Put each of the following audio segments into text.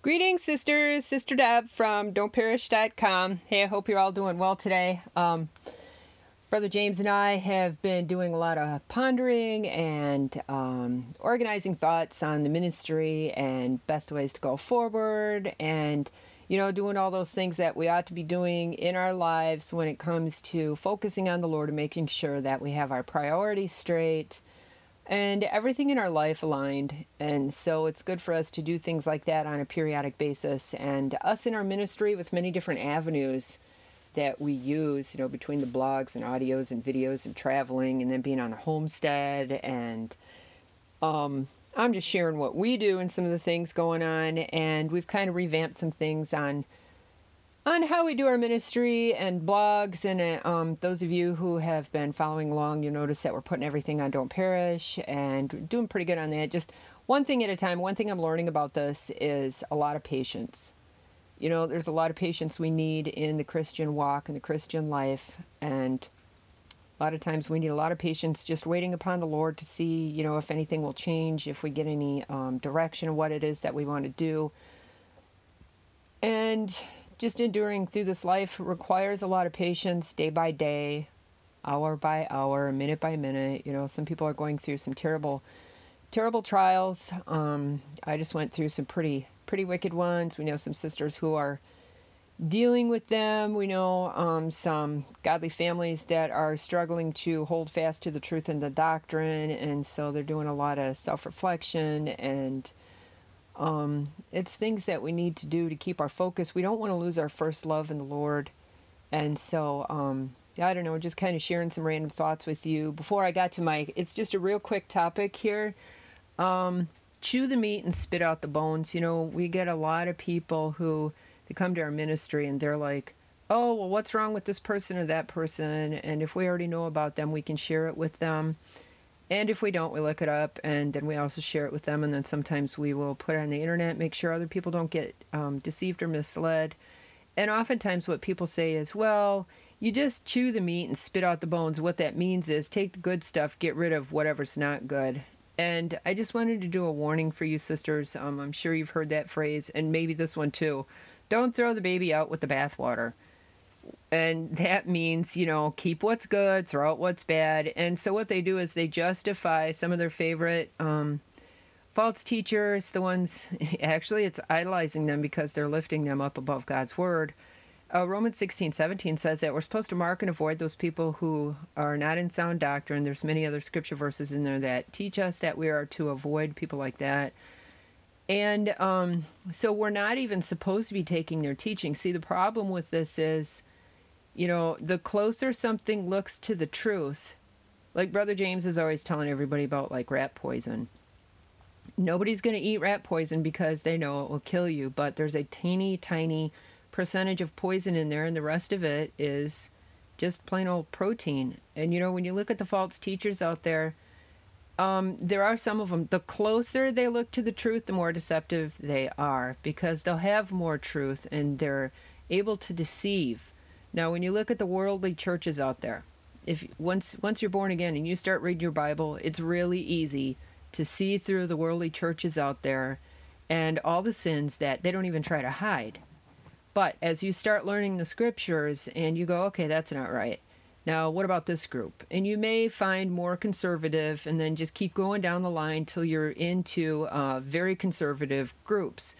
Greetings, sisters. Sister Deb from don'tperish.com. Hey, I hope you're all doing well today. Brother James and I have been doing a lot of pondering and organizing thoughts on the ministry and best ways to go forward and, doing all those things that we ought to be doing in our lives when it comes to focusing on the Lord and making sure that we have our priorities straight and everything in our life aligned. And so it's good for us to do things like that on a periodic basis. And us in our ministry with many different avenues that we use, between the blogs and audios and videos and traveling and then being on a homestead. And I'm just sharing what we do and some of the things going on. And we've kind of revamped some things on how we do our ministry and blogs. And those of you who have been following along, you'll notice that we're putting everything on Don't Perish and doing pretty good on that. Just one thing at a time. One thing I'm learning about this is a lot of patience. There's a lot of patience we need in the Christian walk and the Christian life. And a lot of times we need a lot of patience just waiting upon the Lord to see, if anything will change, if we get any direction of what it is that we want to do. And just enduring through this life requires a lot of patience day by day, hour by hour, minute by minute. Some people are going through some terrible trials. I just went through some pretty wicked ones. We know some sisters who are dealing with them. We know some godly families that are struggling to hold fast to the truth and the doctrine. And so they're doing a lot of self-reflection and it's things that we need to do to keep our focus. We don't want to lose our first love in the Lord. And so, I don't know, just kind of sharing some random thoughts with you. Before I got to it's just a real quick topic here. Chew the meat and spit out the bones. We get a lot of people who, they come to our ministry and they're like, oh, well, what's wrong with this person or that person? And if we already know about them, we can share it with them. And if we don't, we look it up, and then we also share it with them. And then sometimes we will put it on the internet, make sure other people don't get deceived or misled. And oftentimes what people say is, well, you just chew the meat and spit out the bones. What that means is take the good stuff, get rid of whatever's not good. And I just wanted to do a warning for you sisters. I'm sure you've heard that phrase, and maybe this one too. Don't throw the baby out with the bathwater. And that means, keep what's good, throw out what's bad. And so what they do is they justify some of their favorite false teachers, the ones, actually it's idolizing them because they're lifting them up above God's word. Romans 16:17 says that we're supposed to mark and avoid those people who are not in sound doctrine. There's many other scripture verses in there that teach us that we are to avoid people like that. And so we're not even supposed to be taking their teaching. See, the problem with this is, the closer something looks to the truth, like Brother James is always telling everybody about, like, rat poison. Nobody's going to eat rat poison because they know it will kill you, but there's a teeny tiny percentage of poison in there, and the rest of it is just plain old protein. And, when you look at the false teachers out there, there are some of them. The closer they look to the truth, the more deceptive they are, because they'll have more truth and they're able to deceive. Now, when you look at the worldly churches out there, if once you're born again and you start reading your Bible, it's really easy to see through the worldly churches out there and all the sins that they don't even try to hide. But as you start learning the scriptures and you go, okay, that's not right. Now, what about this group? And you may find more conservative and then just keep going down the line till you're into very conservative groups.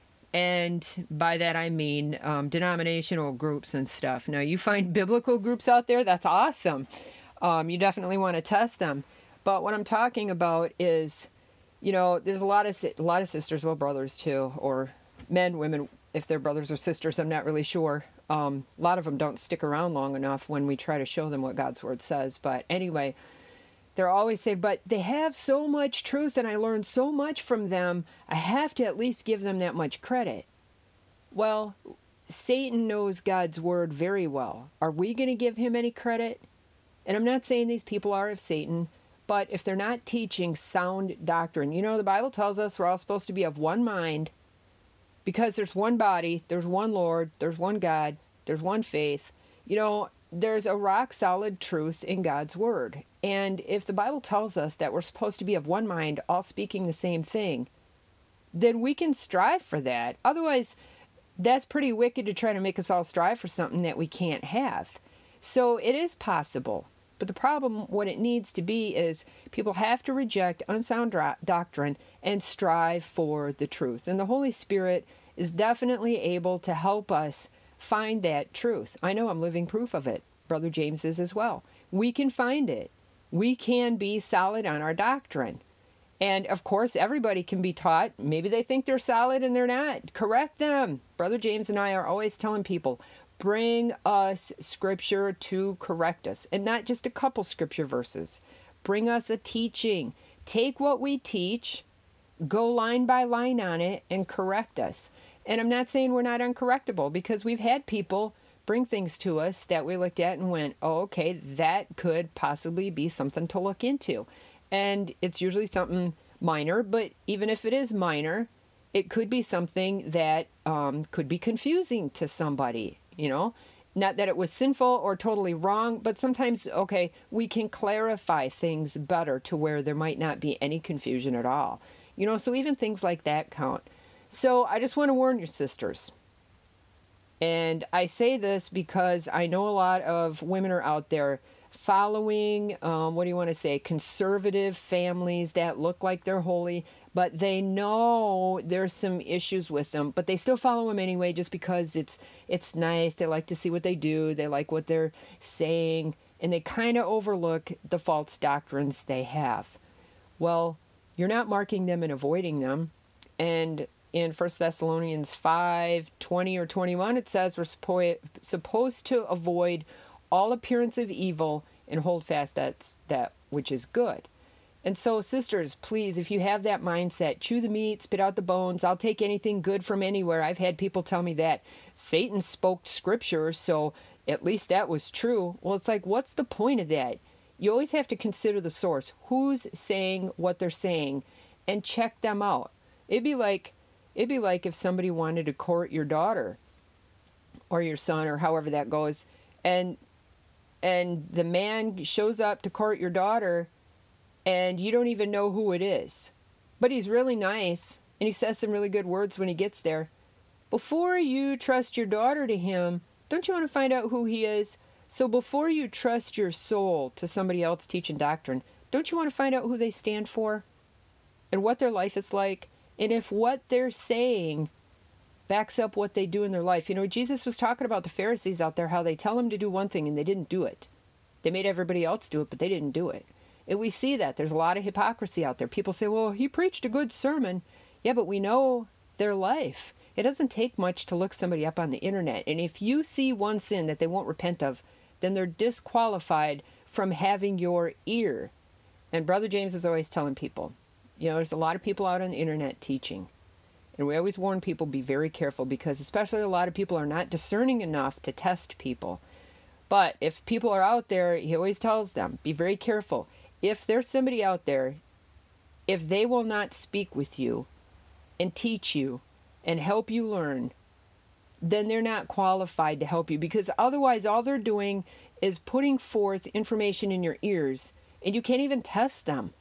And by that I mean denominational groups and stuff. Now, you find biblical groups out there, that's awesome. You definitely want to test them. But what I'm talking about is, there's a lot of sisters, well, brothers too, or men, women, if they're brothers or sisters, I'm not really sure. A lot of them don't stick around long enough when we try to show them what God's word says. But anyway, they're always saying, but they have so much truth and I learned so much from them, I have to at least give them that much credit. Well, Satan knows God's word very well. Are we going to give him any credit? And I'm not saying these people are of Satan, but if they're not teaching sound doctrine, the Bible tells us we're all supposed to be of one mind because there's one body, there's one Lord, there's one God, there's one faith. There's a rock solid truth in God's word. And if the Bible tells us that we're supposed to be of one mind, all speaking the same thing, then we can strive for that. Otherwise, that's pretty wicked to try to make us all strive for something that we can't have. So it is possible. But the problem, what it needs to be, is people have to reject unsound doctrine and strive for the truth. And the Holy Spirit is definitely able to help us find that truth. I know I'm living proof of it. Brother James is as well. We can find it. We can be solid on our doctrine. And of course, everybody can be taught. Maybe they think they're solid and they're not. Correct them. Brother James and I are always telling people, bring us scripture to correct us. And not just a couple scripture verses. Bring us a teaching. Take what we teach, go line by line on it, and correct us. And I'm not saying we're not uncorrectable, because we've had people bring things to us that we looked at and went, oh, okay, that could possibly be something to look into. And it's usually something minor, but even if it is minor, it could be something that could be confusing to somebody, Not that it was sinful or totally wrong, but sometimes, okay, we can clarify things better to where there might not be any confusion at all. So even things like that count. So I just want to warn your sisters. And I say this because I know a lot of women are out there following, conservative families that look like they're holy, but they know there's some issues with them, but they still follow them anyway just because it's nice. They like to see what they do. They like what they're saying, and they kind of overlook the false doctrines they have. Well, you're not marking them and avoiding them. And in 1 Thessalonians 5:20 or 21, it says we're supposed to avoid all appearance of evil and hold fast that which is good. And so, sisters, please, if you have that mindset, chew the meat, spit out the bones. I'll take anything good from anywhere. I've had people tell me that Satan spoke scripture, so at least that was true. Well, it's like, what's the point of that? You always have to consider the source. Who's saying what they're saying, and check them out. It'd be like if somebody wanted to court your daughter or your son or however that goes, and the man shows up to court your daughter and you don't even know who it is. But he's really nice and he says some really good words when he gets there. Before you trust your daughter to him, don't you want to find out who he is? So before you trust your soul to somebody else teaching doctrine, don't you want to find out who they stand for and what their life is like? And if what they're saying backs up what they do in their life. Jesus was talking about the Pharisees out there, how they tell them to do one thing and they didn't do it. They made everybody else do it, but they didn't do it. And we see that. There's a lot of hypocrisy out there. People say, well, he preached a good sermon. Yeah, but we know their life. It doesn't take much to look somebody up on the internet. And if you see one sin that they won't repent of, then they're disqualified from having your ear. And Brother James is always telling people, there's a lot of people out on the internet teaching. And we always warn people, be very careful, because especially a lot of people are not discerning enough to test people. But if people are out there, he always tells them, be very careful. If there's somebody out there, if they will not speak with you and teach you and help you learn, then they're not qualified to help you, because otherwise all they're doing is putting forth information in your ears and you can't even test them.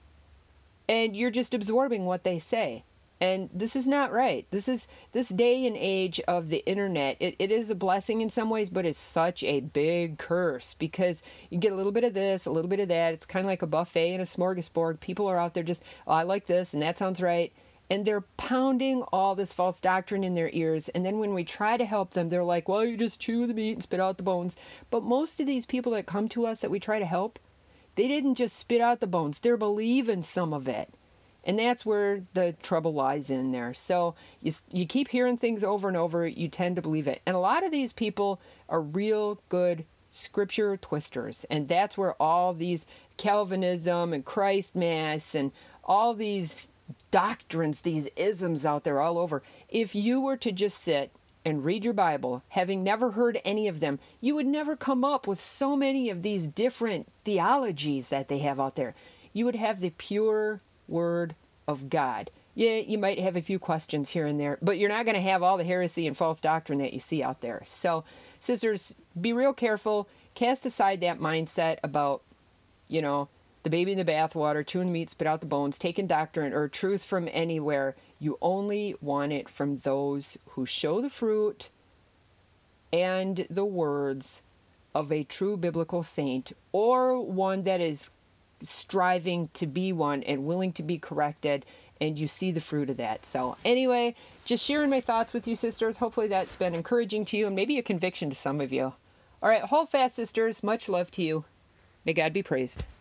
And you're just absorbing what they say. And this is not right. This day and age of the internet. It is a blessing in some ways, but it's such a big curse, because you get a little bit of this, a little bit of that. It's kind of like a buffet and a smorgasbord. People are out there just, oh, I like this and that sounds right. And they're pounding all this false doctrine in their ears. And then when we try to help them, they're like, well, you just chew the meat and spit out the bones. But most of these people that come to us that we try to help, they didn't just spit out the bones. They're believing some of it. And that's where the trouble lies in there. So you keep hearing things over and over, you tend to believe it. And a lot of these people are real good scripture twisters. And that's where all these Calvinism and Christ Mass and all these doctrines, these isms out there all over. If you were to just sit and read your Bible, having never heard any of them, you would never come up with so many of these different theologies that they have out there. You would have the pure Word of God. Yeah, you might have a few questions here and there, but you're not going to have all the heresy and false doctrine that you see out there. So, sisters, be real careful. Cast aside that mindset about, the baby in the bathwater, chewing the meat, spit out the bones, taking doctrine or truth from anywhere. You only want it from those who show the fruit and the words of a true biblical saint, or one that is striving to be one and willing to be corrected, and you see the fruit of that. So anyway, just sharing my thoughts with you, sisters. Hopefully that's been encouraging to you and maybe a conviction to some of you. All right, hold fast, sisters. Much love to you. May God be praised.